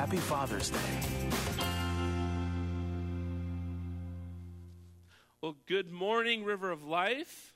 Happy Father's Day. Well, good morning, River of Life.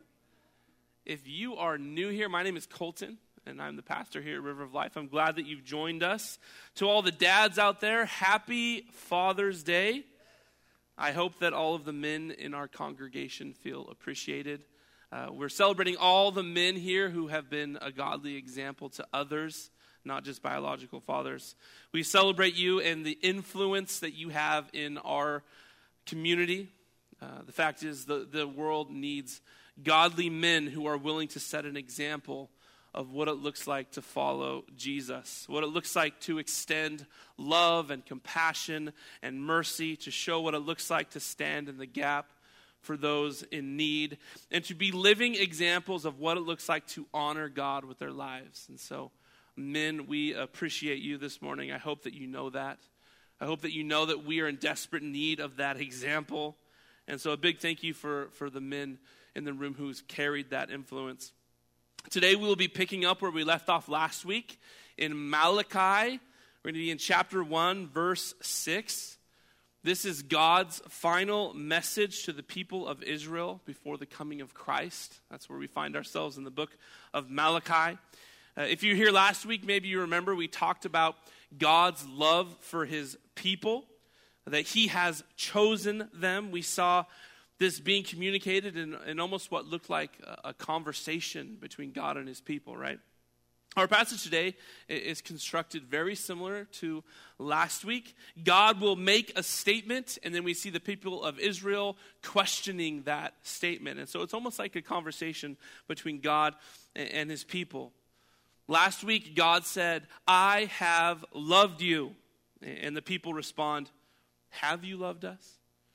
If you are new here, my name is Colton, and I'm the pastor here at River of Life. I'm glad that you've joined us. To all the dads out there, happy Father's Day. I hope that all of the men in our congregation feel appreciated. We're celebrating all the men here who have been a godly example to others, not just biological fathers. We celebrate you and the influence that you have in our community. The fact is the world needs godly men who are willing to set an example of what it looks like to follow Jesus, what it looks like to extend love and compassion and mercy, to show what it looks like to stand in the gap for those in need, and to be living examples of what it looks like to honor God with their lives. And so, men, we appreciate you this morning. I hope that you know that. I hope that you know that we are in desperate need of that example. And so a big thank you for the men in the room who's carried that influence. Today we will be picking up where we left off last week in Malachi. We're going to be in chapter 1, verse 6. This is God's final message to the people of Israel before the coming of Christ. That's where we find ourselves in the book of Malachi. If you were here last week, maybe you remember we talked about God's love for his people, that he has chosen them. We saw this being communicated in almost what looked like a conversation between God and his people, right? Our passage today is constructed very similar to last week. God will make a statement, and then we see the people of Israel questioning that statement. And so it's almost like a conversation between God and his people. Last week, God said, "I have loved you." And the people respond, "Have you loved us?"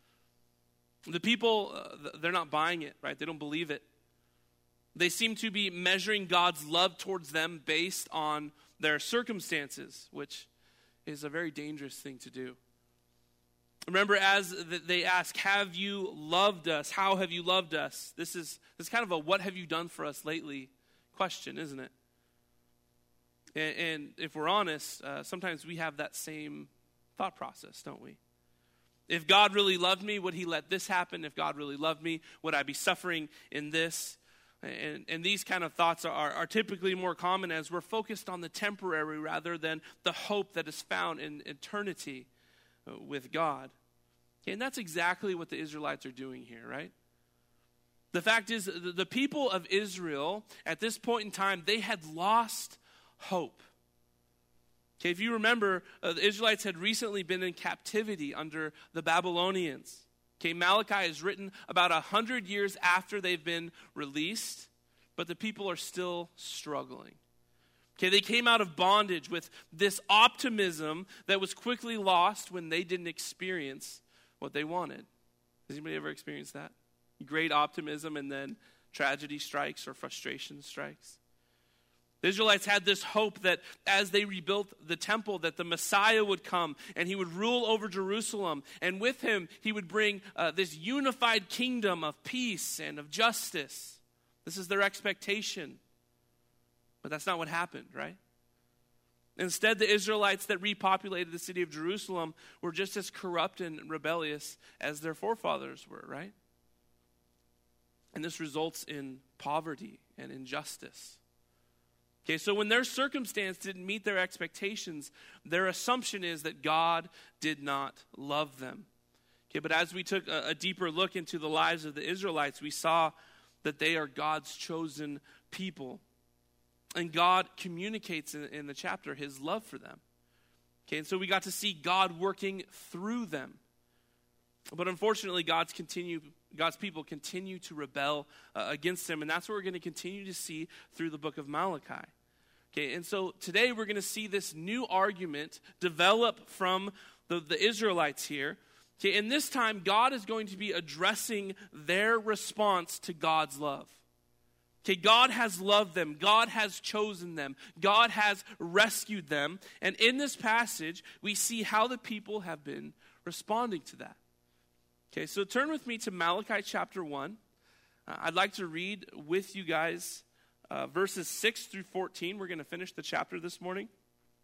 The people, they're not buying it, right? They don't believe it. They seem to be measuring God's love towards them based on their circumstances, which is a very dangerous thing to do. Remember, as they ask, "Have you loved us? How have you loved us?" This is kind of a "what have you done for us lately" question, isn't it? And if we're honest, sometimes we have that same thought process, don't we? If God really loved me, would he let this happen? If God really loved me, would I be suffering in this? And these kind of thoughts are typically more common as we're focused on the temporary rather than the hope that is found in eternity with God. And that's exactly what the Israelites are doing here, right? The fact is, the people of Israel, at this point in time, they had lost hope. Okay, if you remember, the Israelites had recently been in captivity under the Babylonians. Okay, Malachi is written about 100 years after they've been released, but the people are still struggling. Okay, they came out of bondage with this optimism that was quickly lost when they didn't experience what they wanted. Has anybody ever experienced that? Great optimism and then tragedy strikes or frustration strikes. The Israelites had this hope that as they rebuilt the temple, that the Messiah would come and he would rule over Jerusalem. And with him, he would bring this unified kingdom of peace and of justice. This is their expectation. But that's not what happened, right? Instead, the Israelites that repopulated the city of Jerusalem were just as corrupt and rebellious as their forefathers were, right? And this results in poverty and injustice. Okay, so when their circumstance didn't meet their expectations, their assumption is that God did not love them. Okay, but as we took a deeper look into the lives of the Israelites, we saw that they are God's chosen people. And God communicates in the chapter his love for them. Okay, and so we got to see God working through them. But unfortunately, God's people continue to rebel against him, and that's what we're going to continue to see through the book of Malachi. Okay, and so today we're going to see this new argument develop from the Israelites here. Okay, and this time God is going to be addressing their response to God's love. Okay, God has loved them. God has chosen them. God has rescued them. And in this passage, we see how the people have been responding to that. Okay, so turn with me to Malachi chapter 1. I'd like to read with you guys verses 6 through 14. We're going to finish the chapter this morning.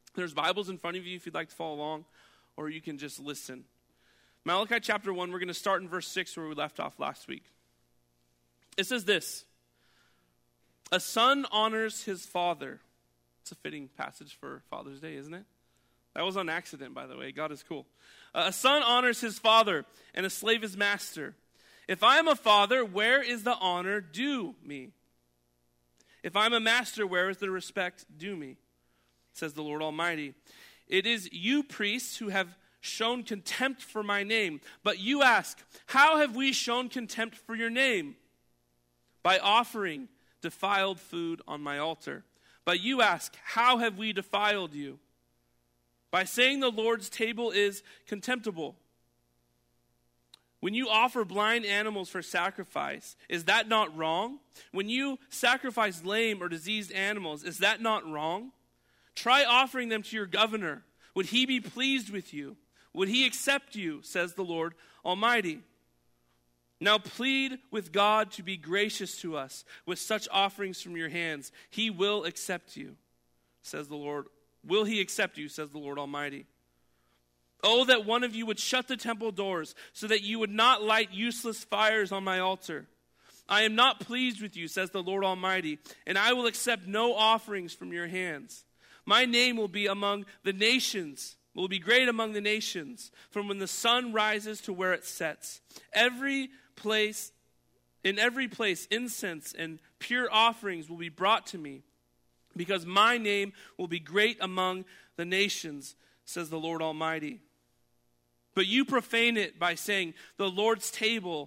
There's Bibles in front of you if you'd like to follow along, or you can just listen. Malachi chapter 1, we're going to start in verse 6 where we left off last week. It says this: a son honors his father. It's a fitting passage for Father's Day, isn't it? That was on accident, by the way. God is cool. A son honors his father, and a slave his master. If I am a father, where is the honor due me? If I am a master, where is the respect due me? Says the Lord Almighty. It is you, priests, who have shown contempt for my name. But you ask, how have we shown contempt for your name? By offering defiled food on my altar. But you ask, how have we defiled you? By saying the Lord's table is contemptible. When you offer blind animals for sacrifice, is that not wrong? When you sacrifice lame or diseased animals, is that not wrong? Try offering them to your governor. Would he be pleased with you? Would he accept you, says the Lord Almighty? Now plead with God to be gracious to us with such offerings from your hands. He will accept you, says the Lord. Will he accept you, says the Lord Almighty? Oh, that one of you would shut the temple doors so that you would not light useless fires on my altar. I am not pleased with you, says the Lord Almighty, and I will accept no offerings from your hands. My name will be among the nations, will be great among the nations, from when the sun rises to where it sets. In every place, incense and pure offerings will be brought to me, because my name will be great among the nations, says the Lord Almighty. But you profane it by saying, the Lord's table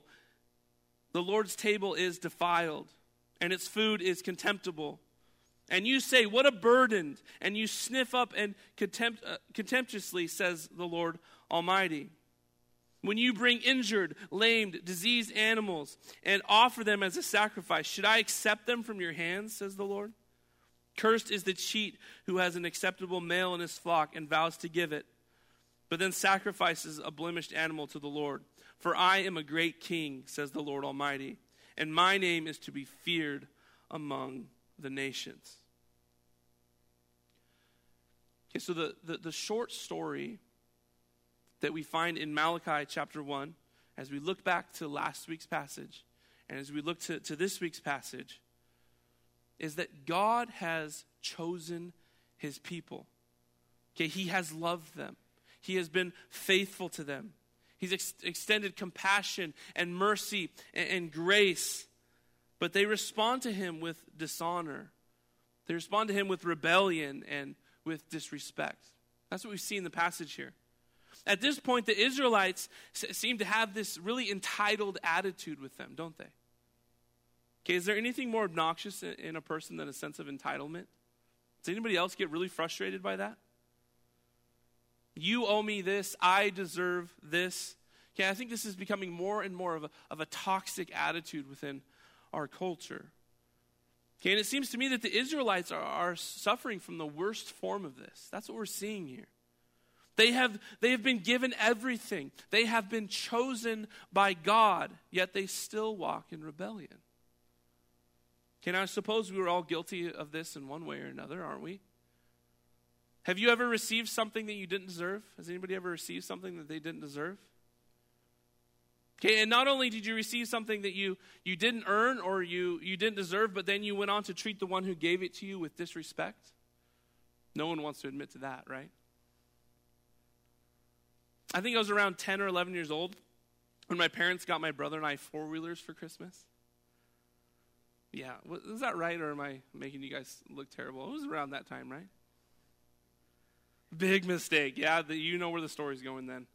is defiled, and its food is contemptible. And you say, what a burden, and you sniff up and contemptuously, says the Lord Almighty. When you bring injured, lamed, diseased animals and offer them as a sacrifice, should I accept them from your hands, says the Lord? Cursed is the cheat who has an acceptable male in his flock and vows to give it, but then sacrifices a blemished animal to the Lord. For I am a great king, says the Lord Almighty, and my name is to be feared among the nations. Okay, so the short story that we find in Malachi chapter 1, as we look back to last week's passage, and as we look to this week's passage, is that God has chosen his people. Okay, he has loved them. He has been faithful to them. He's extended compassion and mercy and grace. But they respond to him with dishonor. They respond to him with rebellion and with disrespect. That's what we see in the passage here. At this point, the Israelites seem to have this really entitled attitude with them, don't they? Okay, is there anything more obnoxious in a person than a sense of entitlement? Does anybody else get really frustrated by that? You owe me this, I deserve this. Okay, I think this is becoming more and more of a toxic attitude within our culture. Okay, and it seems to me that the Israelites are suffering from the worst form of this. That's what we're seeing here. They have been given everything. They have been chosen by God, yet they still walk in rebellion. Okay, now I suppose we were all guilty of this in one way or another, aren't we? Have you ever received something that you didn't deserve? Has anybody ever received something that they didn't deserve? Okay, and not only did you receive something that you didn't earn or you didn't deserve, but then you went on to treat the one who gave it to you with disrespect. No one wants to admit to that, right? I think I was around 10 or 11 years old when my parents got my brother and I four-wheelers for Christmas. Yeah, is that right, or am I making you guys look terrible? It was around that time, right? Big mistake. Yeah, you know where the story's going then.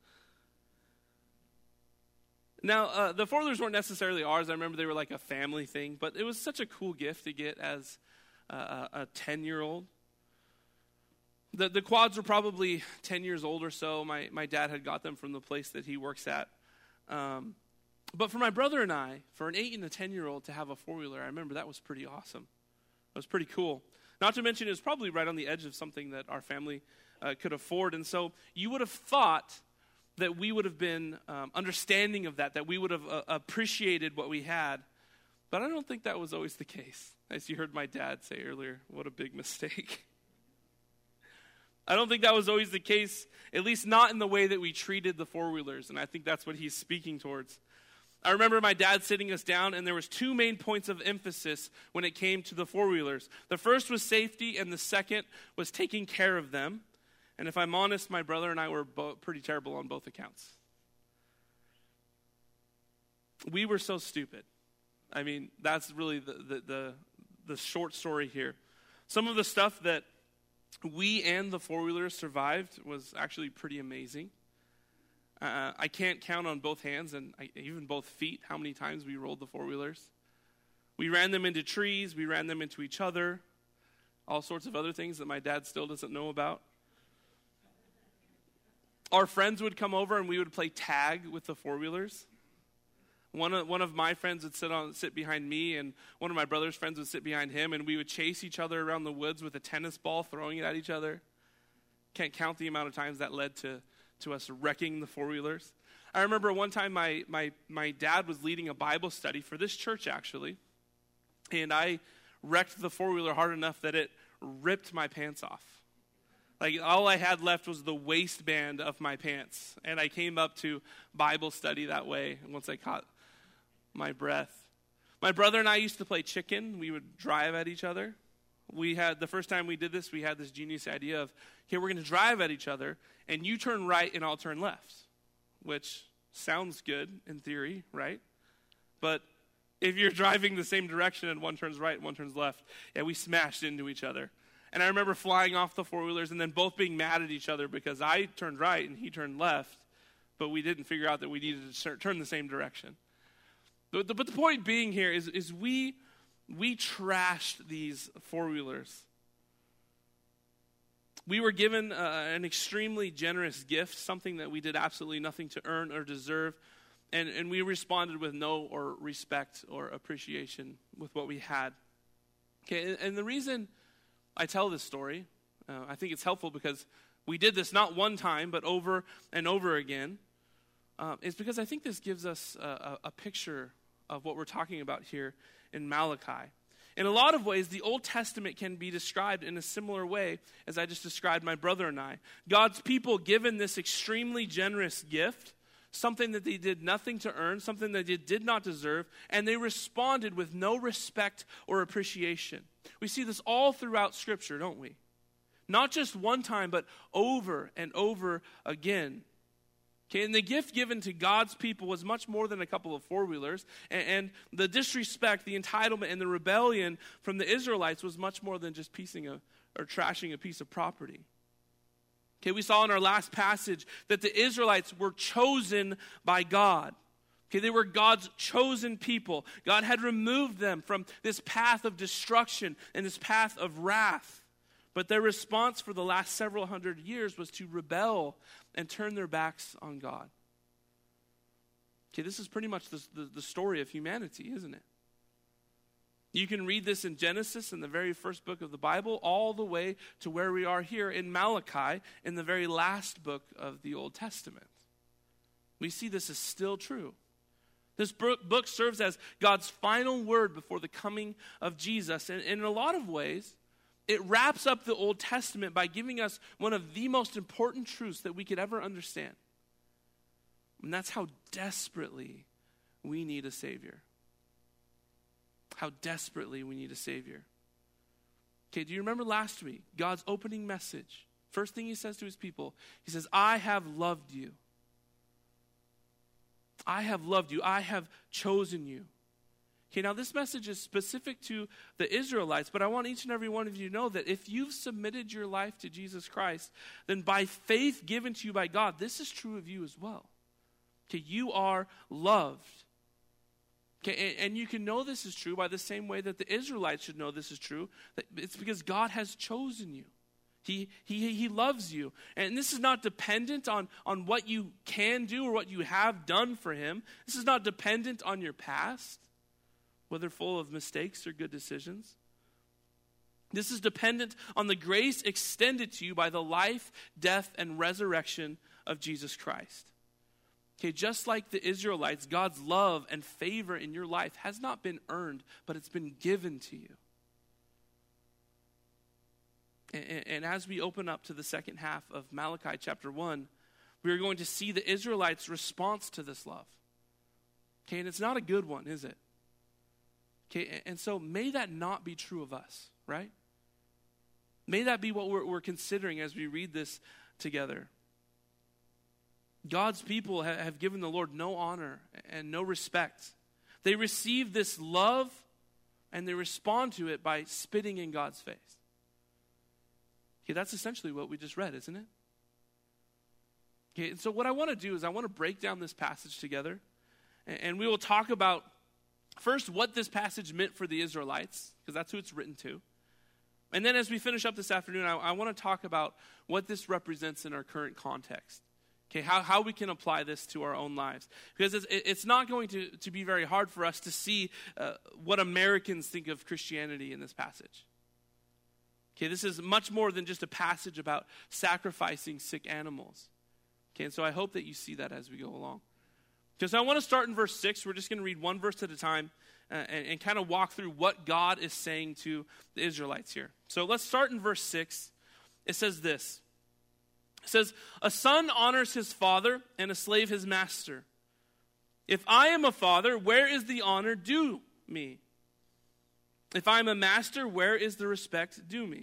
Now, the four-wheelers weren't necessarily ours. I remember they were like a family thing, but it was such a cool gift to get as a 10-year-old. The quads were probably 10 years old or so. My dad had got them from the place that he works at. But for my brother and I, for an 8 and a 10-year-old to have a four-wheeler, I remember that was pretty awesome. It was pretty cool. Not to mention it was probably right on the edge of something that our family could afford. And so you would have thought that we would have been understanding of that we would have appreciated what we had. But I don't think that was always the case. As you heard my dad say earlier, what a big mistake. I don't think that was always the case, at least not in the way that we treated the four-wheelers, and I think that's what he's speaking towards. I remember my dad sitting us down, and there was two main points of emphasis when it came to the four-wheelers. The first was safety, and the second was taking care of them. And if I'm honest, my brother and I were pretty terrible on both accounts. We were so stupid. I mean, that's really the short story here. Some of the stuff that we and the four-wheelers survived was actually pretty amazing. I can't count on both hands and even both feet how many times we rolled the four-wheelers. We ran them into trees. We ran them into each other. All sorts of other things that my dad still doesn't know about. Our friends would come over and we would play tag with the four-wheelers. One of my friends would sit behind me, and one of my brother's friends would sit behind him, and we would chase each other around the woods with a tennis ball, throwing it at each other. Can't count the amount of times that led to us wrecking the four-wheelers. I remember one time my dad was leading a Bible study for this church, actually, and I wrecked the four-wheeler hard enough that it ripped my pants off. Like, all I had left was the waistband of my pants, and I came up to Bible study that way once I caught my breath. My brother and I used to play chicken. We would drive at each other. The first time we did this, we had this genius idea of, okay, we're going to drive at each other, and you turn right and I'll turn left, which sounds good in theory, right? But if you're driving the same direction and one turns right and one turns left, yeah, we smashed into each other. And I remember flying off the four-wheelers and then both being mad at each other because I turned right and he turned left, but we didn't figure out that we needed to turn the same direction. But the point being here is we trashed these four-wheelers. We were given an extremely generous gift, something that we did absolutely nothing to earn or deserve, and we responded with no or respect or appreciation with what we had. Okay, and the reason I tell this story, I think it's helpful because we did this not one time, but over and over again, is because I think this gives us a picture of what we're talking about here in Malachi. In a lot of ways, the Old Testament can be described in a similar way as I just described my brother and I. God's people given this extremely generous gift, something that they did nothing to earn, something that they did not deserve, and they responded with no respect or appreciation. We see this all throughout Scripture, don't we? Not just one time, but over and over again. Okay, and the gift given to God's people was much more than a couple of four-wheelers, and the disrespect, the entitlement, and the rebellion from the Israelites was much more than just trashing a piece of property. Okay, we saw in our last passage that the Israelites were chosen by God. Okay, they were God's chosen people. God had removed them from this path of destruction and this path of wrath. But their response for the last several hundred years was to rebel and turn their backs on God. Okay, this is pretty much the story of humanity, isn't it? You can read this in Genesis, in the very first book of the Bible, all the way to where we are here in Malachi, in the very last book of the Old Testament. We see this is still true. This book serves as God's final word before the coming of Jesus. And in a lot of ways, it wraps up the Old Testament by giving us one of the most important truths that we could ever understand. And that's how desperately we need a Savior. How desperately we need a Savior. Okay, do you remember last week, God's opening message? First thing he says to his people, he says, I have loved you. I have loved you. I have chosen you. Okay, now this message is specific to the Israelites, but I want each and every one of you to know that if you've submitted your life to Jesus Christ, then by faith given to you by God, this is true of you as well. Okay, you are loved. Okay, and you can know this is true by the same way that the Israelites should know this is true. That it's because God has chosen you. He loves you. And this is not dependent on what you can do or what you have done for him. This is not dependent on your past, whether full of mistakes or good decisions. This is dependent on the grace extended to you by the life, death, and resurrection of Jesus Christ. Okay, just like the Israelites, God's love and favor in your life has not been earned, but it's been given to you. And as we open up to the second half of Malachi chapter 1, we are going to see the Israelites' response to this love. Okay, and it's not a good one, is it? Okay, and so may that not be true of us, right? May that be what we're considering as we read this together. God's people have given the Lord no honor and no respect. They receive this love and they respond to it by spitting in God's face. Okay, that's essentially what we just read, isn't it? Okay, so what I want to do is I want to break down this passage together, and we will talk about first what this passage meant for the Israelites, because that's who it's written to. And then as we finish up this afternoon, I want to talk about what this represents in our current context. Okay, how we can apply this to our own lives. Because it's not going to be very hard for us to see what Americans think of Christianity in this passage. Okay, this is much more than just a passage about sacrificing sick animals. Okay, and so I hope that you see that as we go along. Because I want to start in verse 6. We're just going to read one verse at a time and kind of walk through what God is saying to the Israelites here. So let's start in verse 6. It says this. It says, "A son honors his father and a slave his master. If I am a father, where is the honor due me? If I am a master, where is the respect due me?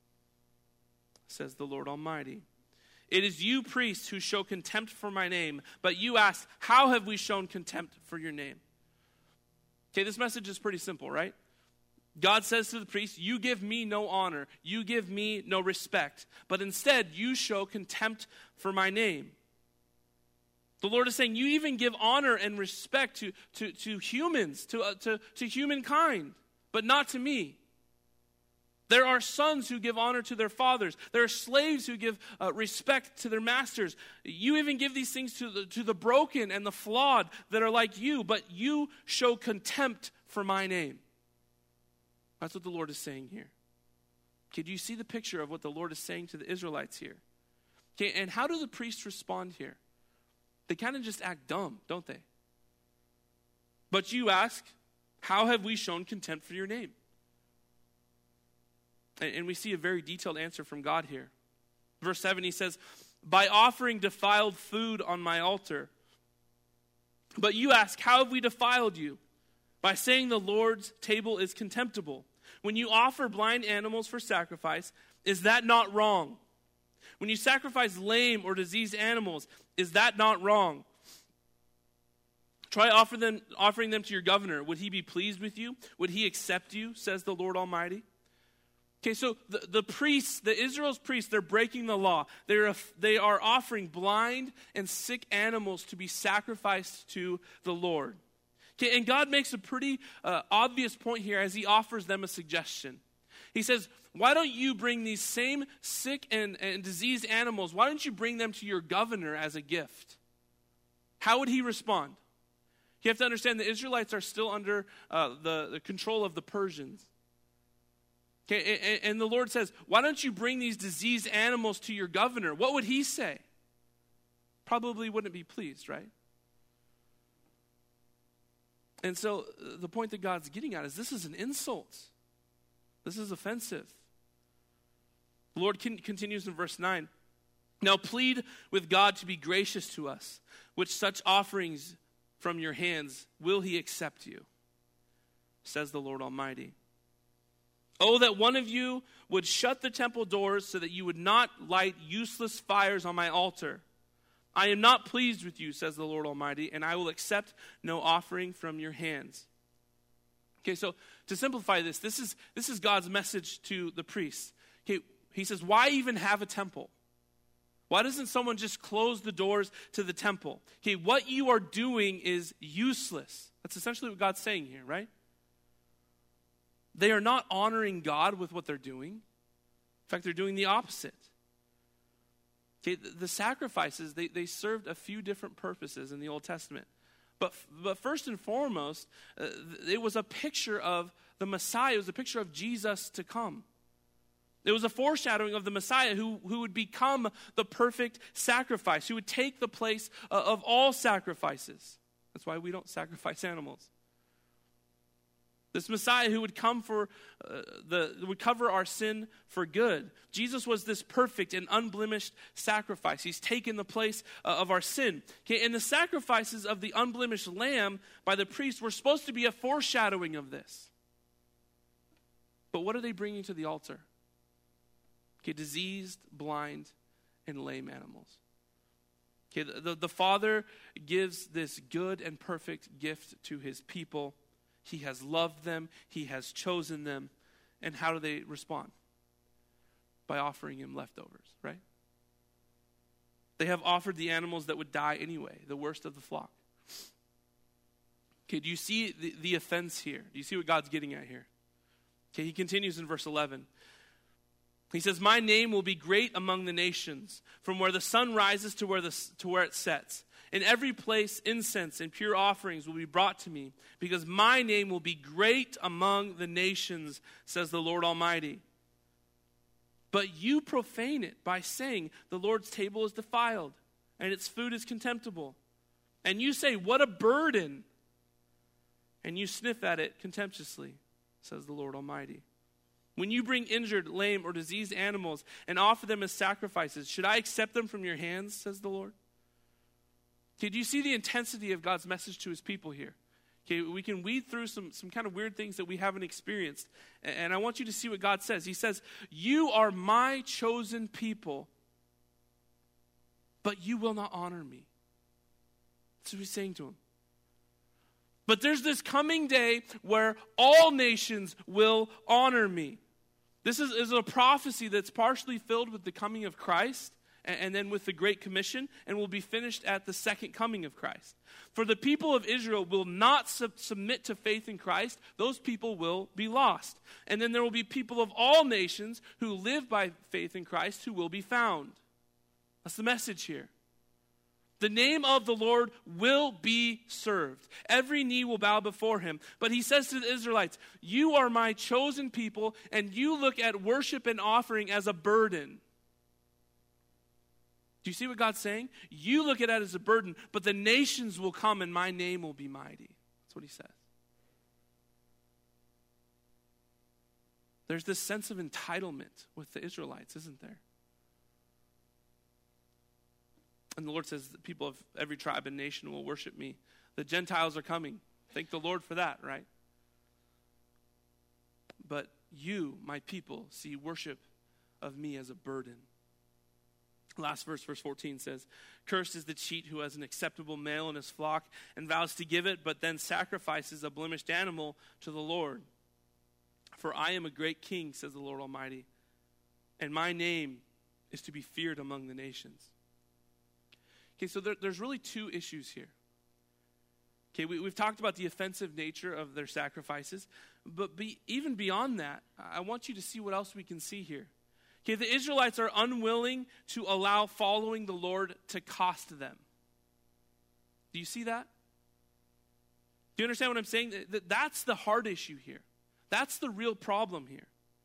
Says the Lord Almighty. It is you, priests, who show contempt for my name, but you ask, how have we shown contempt for your name?" Okay, this message is pretty simple, right? God says to the priests, you give me no honor, you give me no respect, but instead you show contempt for my name. The Lord is saying, you even give honor and respect to humans, to humankind, but not to me. There are sons who give honor to their fathers. There are slaves who give respect to their masters. You even give these things to the broken and the flawed that are like you, but you show contempt for my name. That's what the Lord is saying here. Okay, do you see the picture of what the Lord is saying to the Israelites here? Okay, and how do the priests respond here? They kind of just act dumb, don't they? But you ask, how have we shown contempt for your name? And we see a very detailed answer from God here. Verse 7, he says, by offering defiled food on my altar. But you ask, how have we defiled you? By saying the Lord's table is contemptible. When you offer blind animals for sacrifice, is that not wrong? When you sacrifice lame or diseased animals, is that not wrong? Try offering them to your governor. Would he be pleased with you? Would he accept you, says the Lord Almighty? Okay, so the priests, the Israel's priests, they're breaking the law. They are offering blind and sick animals to be sacrificed to the Lord. Okay, and God makes a pretty obvious point here as he offers them a suggestion. He says, why don't you bring these same sick and diseased animals, why don't you bring them to your governor as a gift? How would he respond? You have to understand the Israelites are still under the control of the Persians. Okay, and the Lord says, why don't you bring these diseased animals to your governor? What would he say? Probably wouldn't be pleased, right? And so the point that God's getting at is this is an insult. This is offensive. The Lord continues in verse 9. Now plead with God to be gracious to us, which such offerings from your hands will he accept you, says the Lord Almighty. Oh, that one of you would shut the temple doors so that you would not light useless fires on my altar. I am not pleased with you, says the Lord Almighty, and I will accept no offering from your hands. Okay, so to simplify this is God's message to the priests. Okay, he says, why even have a temple? Why doesn't someone just close the doors to the temple? Okay, what you are doing is useless. That's essentially what God's saying here, right? They are not honoring God with what they're doing. In fact, they're doing the opposite. Okay, the sacrifices, they served a few different purposes in the Old Testament. But first and foremost, it was a picture of the Messiah. It was a picture of Jesus to come. It was a foreshadowing of the Messiah who would become the perfect sacrifice, who would take the place of all sacrifices. That's why we don't sacrifice animals. This Messiah who would come would cover our sin for good. Jesus was this perfect and unblemished sacrifice. He's taken the place of our sin. Okay, and the sacrifices of the unblemished lamb by the priest were supposed to be a foreshadowing of this. But what are they bringing to the altar? Okay, diseased, blind, and lame animals. Okay, the Father gives this good and perfect gift to his people. He has loved them. He has chosen them. And how do they respond? By offering him leftovers, right? They have offered the animals that would die anyway, the worst of the flock. Okay, do you see the offense here? Do you see what God's getting at here? Okay, he continues in verse 11. He says, my name will be great among the nations, from where the sun rises to where it sets. In every place, incense and pure offerings will be brought to me, because my name will be great among the nations, says the Lord Almighty. But you profane it by saying, the Lord's table is defiled, and its food is contemptible. And you say, what a burden! And you sniff at it contemptuously, says the Lord Almighty. When you bring injured, lame, or diseased animals and offer them as sacrifices, should I accept them from your hands, says the Lord? Okay, do you see the intensity of God's message to his people here? Okay, we can weed through some kind of weird things that we haven't experienced. And I want you to see what God says. He says, you are my chosen people, but you will not honor me. That's what he's saying to him. But there's this coming day where all nations will honor me. This is a prophecy that's partially filled with the coming of Christ, and then with the Great Commission, and will be finished at the second coming of Christ. For the people of Israel will not submit to faith in Christ. Those people will be lost. And then there will be people of all nations who live by faith in Christ who will be found. That's the message here. The name of the Lord will be served. Every knee will bow before him. But he says to the Israelites, you are my chosen people, and you look at worship and offering as a burden. Do you see what God's saying? You look at it as a burden, but the nations will come and my name will be mighty. That's what he says. There's this sense of entitlement with the Israelites, isn't there? And the Lord says that people of every tribe and nation will worship me. The Gentiles are coming. Thank the Lord for that, right? But you, my people, see worship of me as a burden. Last verse 14 says, cursed is the cheat who has an acceptable male in his flock and vows to give it, but then sacrifices a blemished animal to the Lord. For I am a great king, says the Lord Almighty, and my name is to be feared among the nations. Okay, so there's really two issues here. Okay, we've talked about the offensive nature of their sacrifices, but even beyond that, I want you to see what else we can see here. Okay, the Israelites are unwilling to allow following the Lord to cost them. Do you see that? Do you understand what I'm saying? That's the hard issue here. That's the real problem here.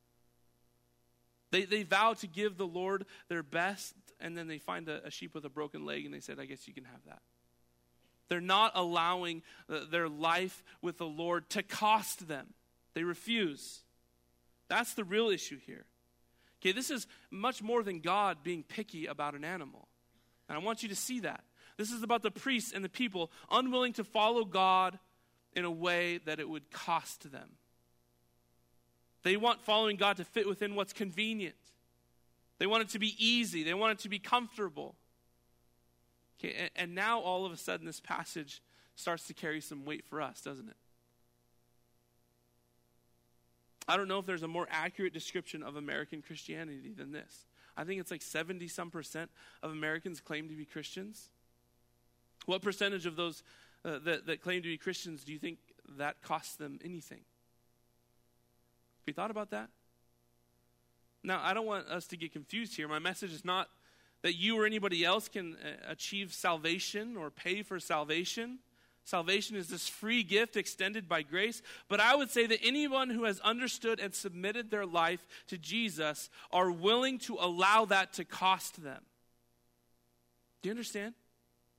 They vow to give the Lord their best, and then they find a sheep with a broken leg, and they said, I guess you can have that. They're not allowing their life with the Lord to cost them. They refuse. That's the real issue here. Okay, this is much more than God being picky about an animal. And I want you to see that. This is about the priests and the people unwilling to follow God in a way that it would cost them. They want following God to fit within what's convenient. They want it to be easy. They want it to be comfortable. Okay, and now all of a sudden this passage starts to carry some weight for us, doesn't it? I don't know if there's a more accurate description of American Christianity than this. I think it's like 70% of Americans claim to be Christians. What percentage of those that claim to be Christians do you think that costs them anything? Have you thought about that? Now, I don't want us to get confused here. My message is not that you or anybody else can achieve salvation or pay for salvation. Salvation is this free gift extended by grace. But I would say that anyone who has understood and submitted their life to Jesus are willing to allow that to cost them. Do you understand?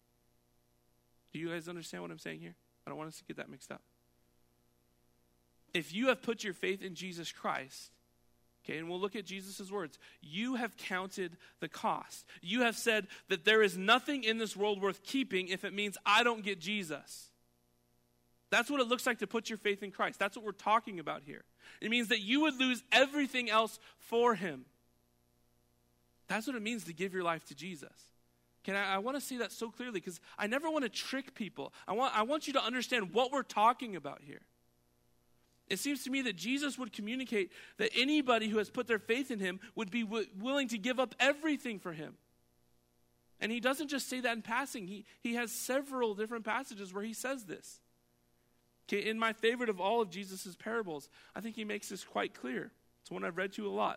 Do you guys understand what I'm saying here? I don't want us to get that mixed up. if you have put your faith in Jesus Christ, okay, and we'll look at Jesus' words, you have counted the cost. You have said that there is nothing in this world worth keeping if it means I don't get Jesus. That's what it looks like to put your faith in Christ. That's what we're talking about here. It means that you would lose everything else for him. That's what it means to give your life to Jesus. Okay, I want to see that so clearly because I never want to trick people. I want you to understand what we're talking about here. It seems to me that Jesus would communicate that anybody who has put their faith in him would be willing to give up everything for him. And he doesn't just say that in passing. He has several different passages where he says this. Okay, in my favorite of all of Jesus' parables, I think he makes this quite clear. It's one I've read to a lot.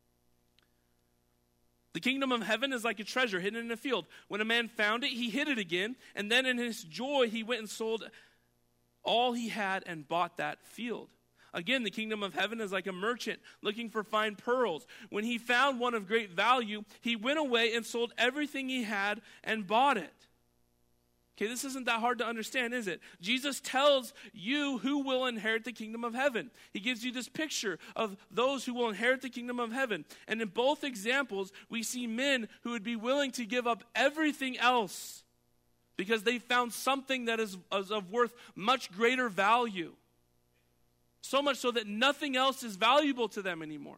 The kingdom of heaven is like a treasure hidden in a field. When a man found it, he hid it again, and then in his joy he went and sold all he had and bought that field. Again, the kingdom of heaven is like a merchant looking for fine pearls. When he found one of great value, he went away and sold everything he had and bought it. Okay, this isn't that hard to understand, is it? Jesus tells you who will inherit the kingdom of heaven. He gives you this picture of those who will inherit the kingdom of heaven. And in both examples, we see men who would be willing to give up everything else because they found something that is of worth much greater value. So much so that nothing else is valuable to them anymore.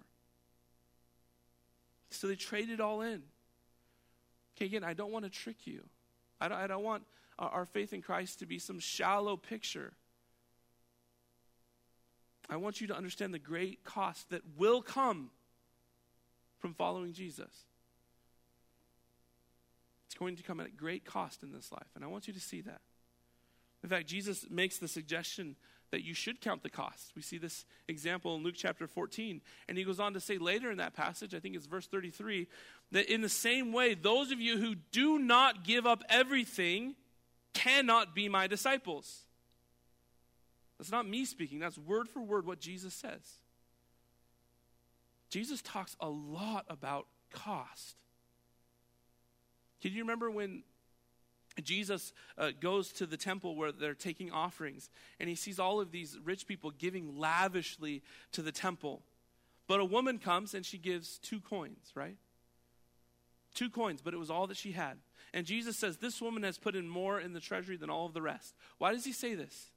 So they trade it all in. Okay, again, I don't want to trick you. I don't want our faith in Christ to be some shallow picture. I want you to understand the great cost that will come from following Jesus. It's going to come at a great cost in this life, and I want you to see that. In fact, Jesus makes the suggestion that you should count the cost. We see this example in Luke chapter 14, and he goes on to say later in that passage, I think it's verse 33, that in the same way, those of you who do not give up everything cannot be my disciples. That's not me speaking. That's word for word what Jesus says. Jesus talks a lot about cost. Can you remember when Jesus goes to the temple where they're taking offerings, and he sees all of these rich people giving lavishly to the temple? But a woman comes and she gives 2 coins, right? 2 coins, but it was all that she had. And Jesus says, this woman has put in more in the treasury than all of the rest. Why does he say this?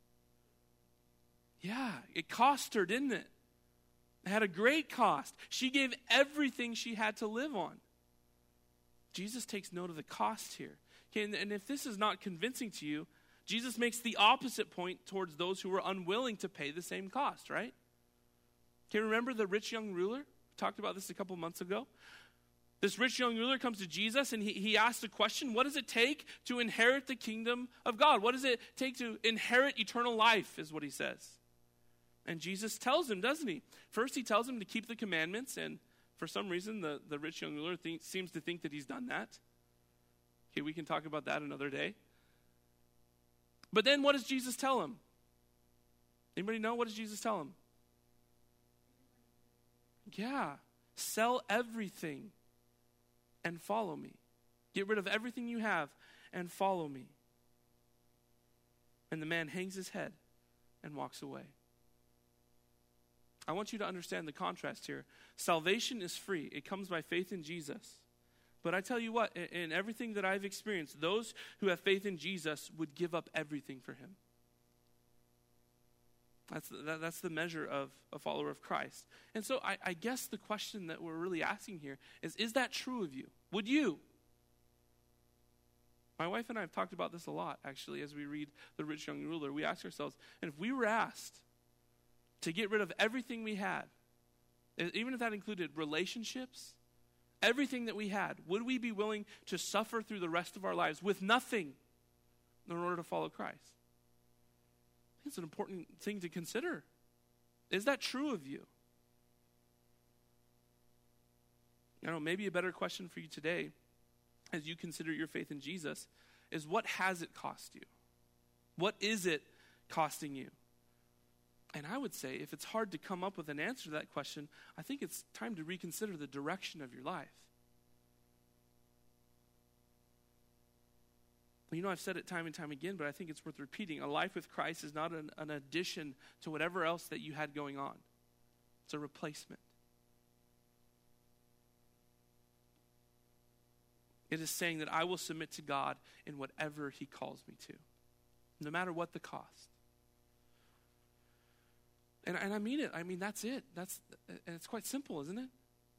Yeah, it cost her, didn't it? It had a great cost. She gave everything she had to live on. Jesus takes note of the cost here. Okay, and if this is not convincing to you, Jesus makes the opposite point towards those who were unwilling to pay the same cost, right? Okay, remember the rich young ruler? We talked about this a couple months ago. This rich young ruler comes to Jesus and he asks the question, what does it take to inherit the kingdom of God? What does it take to inherit eternal life, is what he says. And Jesus tells him, doesn't he? First, he tells him to keep the commandments, and for some reason, the rich young ruler seems to think that he's done that. Okay, we can talk about that another day. But then what does Jesus tell him? Anybody know? What does Jesus tell him? Yeah, sell everything and follow me. Get rid of everything you have and follow me. And the man hangs his head and walks away. I want you to understand the contrast here. Salvation is free. It comes by faith in Jesus. But I tell you what, in everything that I've experienced, those who have faith in Jesus would give up everything for him. That's the measure of a follower of Christ. And so I guess the question that we're really asking here is that true of you? Would you? My wife and I have talked about this a lot, actually, as we read The Rich Young Ruler. We ask ourselves, and if we were asked to get rid of everything we had, even if that included relationships, everything that we had, would we be willing to suffer through the rest of our lives with nothing in order to follow Christ? I think it's an important thing to consider. Is that true of you? I don't know, maybe a better question for you today, as you consider your faith in Jesus, is what has it cost you? What is it costing you? And I would say, if it's hard to come up with an answer to that question, I think it's time to reconsider the direction of your life. Well, I've said it time and time again, but I think it's worth repeating. A life with Christ is not an addition to whatever else that you had going on. It's a replacement. It is saying that I will submit to God in whatever he calls me to, no matter what the cost. And I mean it. I mean, that's it. And it's quite simple, isn't it?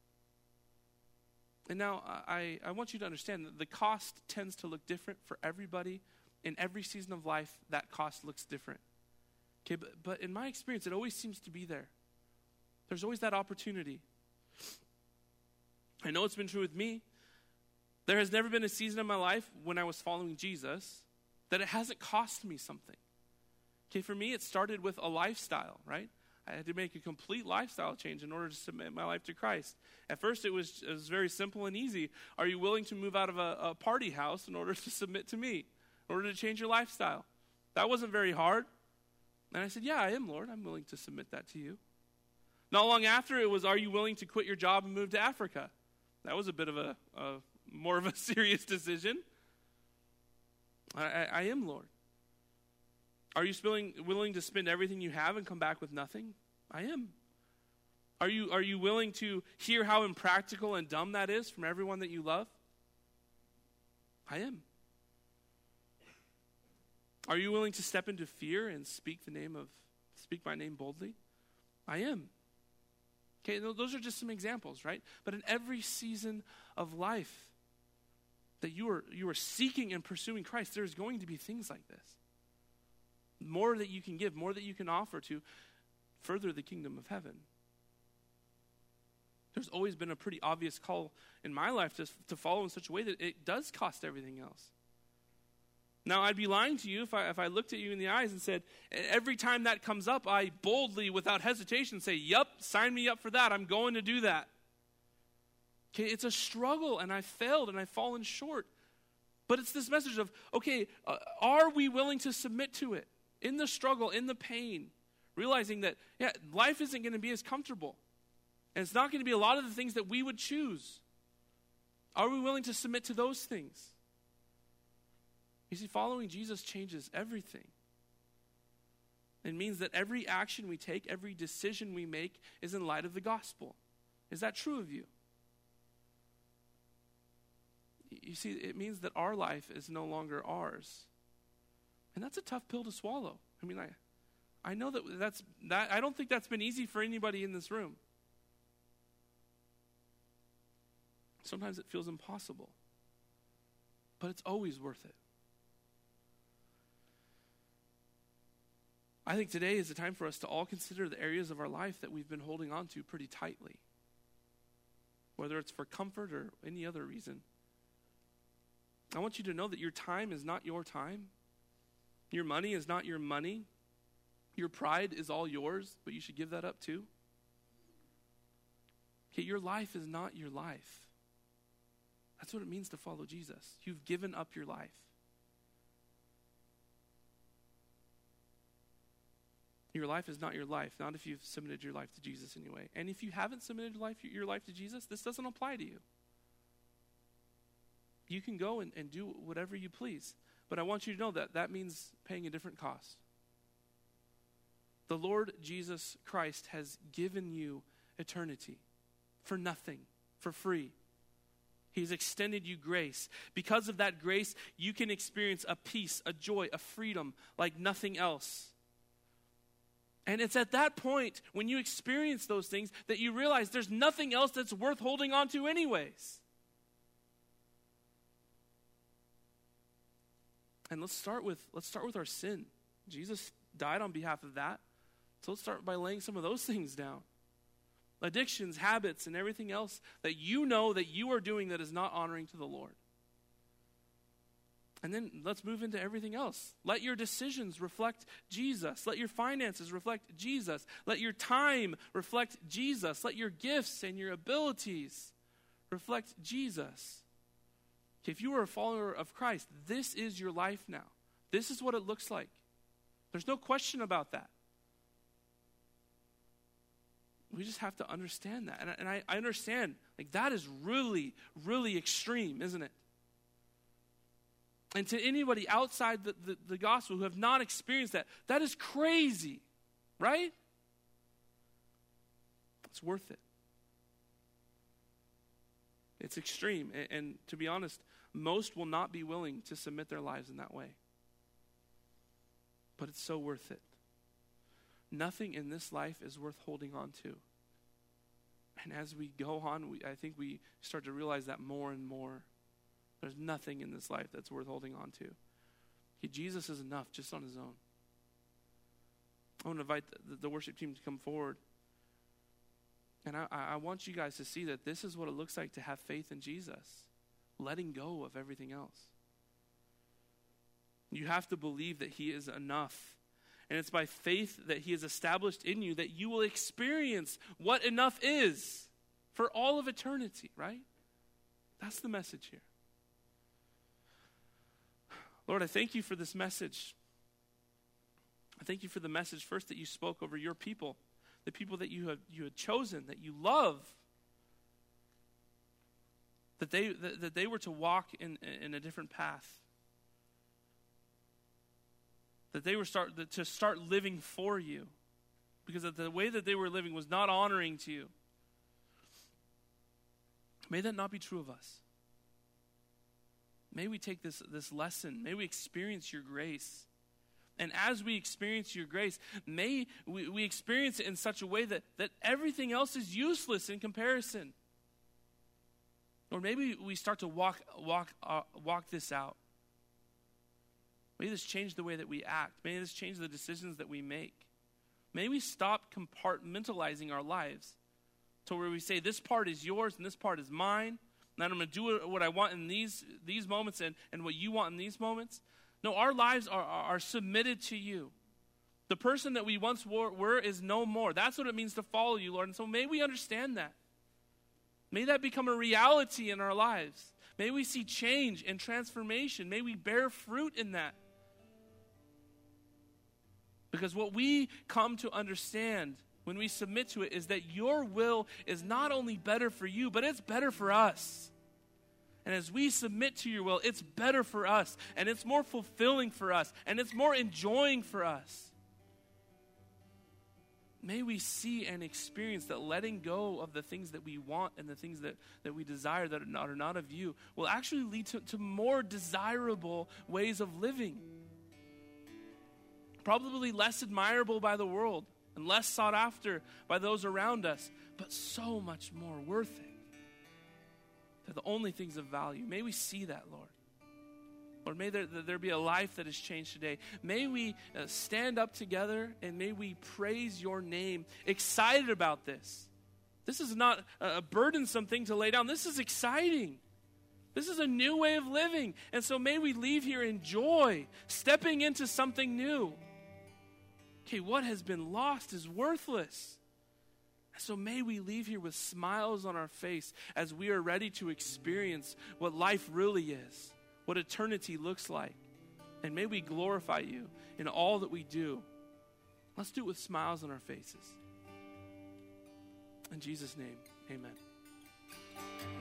And now I want you to understand that the cost tends to look different for everybody. In every season of life, that cost looks different. Okay, but in my experience, it always seems to be there. There's always that opportunity. I know it's been true with me. There has never been a season of my life when I was following Jesus that it hasn't cost me something. Okay, for me, it started with a lifestyle, right? I had to make a complete lifestyle change in order to submit my life to Christ. At first, it was very simple and easy. Are you willing to move out of a party house in order to submit to me, in order to change your lifestyle? That wasn't very hard. And I said, yeah, I am, Lord. I'm willing to submit that to you. Not long after, it was, are you willing to quit your job and move to Africa? That was a bit of a more of a serious decision. I am, Lord. Are you willing to spend everything you have and come back with nothing? I am. Are you willing to hear how impractical and dumb that is from everyone that you love? I am. Are you willing to step into fear and speak my name boldly? I am. Okay, those are just some examples, right? But in every season of life that you are seeking and pursuing Christ, there's going to be things like this. More that you can give, more that you can offer to further the kingdom of heaven. There's always been a pretty obvious call in my life to follow in such a way that it does cost everything else. Now, I'd be lying to you if I looked at you in the eyes and said, every time that comes up, I boldly, without hesitation, say, yup, sign me up for that. I'm going to do that. Okay, it's a struggle, and I've failed, and I've fallen short. But it's this message of, okay, are we willing to submit to it? In the struggle, in the pain, realizing that, life isn't going to be as comfortable. And it's not going to be a lot of the things that we would choose. Are we willing to submit to those things? You see, following Jesus changes everything. It means that every action we take, every decision we make is in light of the gospel. Is that true of you? You see, it means that our life is no longer ours. And that's a tough pill to swallow. I mean, I know that I don't think that's been easy for anybody in this room. Sometimes it feels impossible. But it's always worth it. I think today is the time for us to all consider the areas of our life that we've been holding on to pretty tightly. Whether it's for comfort or any other reason. I want you to know that your time is not your time. Your money is not your money. Your pride is all yours, but you should give that up too. Okay, your life is not your life. That's what it means to follow Jesus. You've given up your life. Your life is not your life, not if you've submitted your life to Jesus anyway. And if you haven't submitted your life to Jesus, this doesn't apply to you. You can go and do whatever you please. But I want you to know that means paying a different cost. The Lord Jesus Christ has given you eternity for nothing, for free. He's extended you grace. Because of that grace, you can experience a peace, a joy, a freedom like nothing else. And it's at that point, when you experience those things, that you realize there's nothing else that's worth holding on to anyways. And let's start with our sin. Jesus died on behalf of that. So let's start by laying some of those things down. Addictions, habits, and everything else that you know that you are doing that is not honoring to the Lord. And then let's move into everything else. Let your decisions reflect Jesus. Let your finances reflect Jesus. Let your time reflect Jesus. Let your gifts and your abilities reflect Jesus. If you are a follower of Christ, this is your life now. This is what it looks like. There's no question about that. We just have to understand that. And I understand, like, that is really, really extreme, isn't it? And to anybody outside the gospel who have not experienced that, that is crazy, right? It's worth it. It's extreme. And to be honest, most will not be willing to submit their lives in that way. But it's so worth it. Nothing in this life is worth holding on to. And as we go on, I think we start to realize that more and more. There's nothing in this life that's worth holding on to. Jesus is enough just on his own. I want to invite the worship team to come forward. And I want you guys to see that this is what it looks like to have faith in Jesus. Letting go of everything else. You have to believe that he is enough. And it's by faith that he is established in you that you will experience what enough is for all of eternity, right? That's the message here. Lord, I thank you for this message. I thank you for the message first that you spoke over your people, the people that you had chosen, that you love, that they were to walk in a different path, that they were to start living for you, because the way that they were living was not honoring to you. May that not be true of us. May we take this lesson. May we experience your grace. And as we experience your grace, may we experience it in such a way that everything else is useless in comparison. Or maybe we start to walk this out. May this change the way that we act. May this change the decisions that we make. May we stop compartmentalizing our lives to where we say this part is yours and this part is mine. And I'm going to do what I want in these moments and what you want in these moments. No, our lives are submitted to you. The person that we once were is no more. That's what it means to follow you, Lord. And so may we understand that. May that become a reality in our lives. May we see change and transformation. May we bear fruit in that. Because what we come to understand when we submit to it is that your will is not only better for you, but it's better for us. And as we submit to your will, it's better for us, and it's more fulfilling for us, and it's more enjoying for us. May we see and experience that letting go of the things that we want and the things that we desire that are not of you will actually lead to more desirable ways of living. Probably less admirable by the world and less sought after by those around us, but so much more worth it. They're the only things of value. May we see that, Lord. Lord, may there be a life that is changed today. May we stand up together and may we praise your name, excited about this. This is not a burdensome thing to lay down. This is exciting. This is a new way of living. And so may we leave here in joy, stepping into something new. Okay, what has been lost is worthless. So may we leave here with smiles on our face as we are ready to experience what life really is, what eternity looks like. And may we glorify you in all that we do. Let's do it with smiles on our faces. In Jesus' name, amen.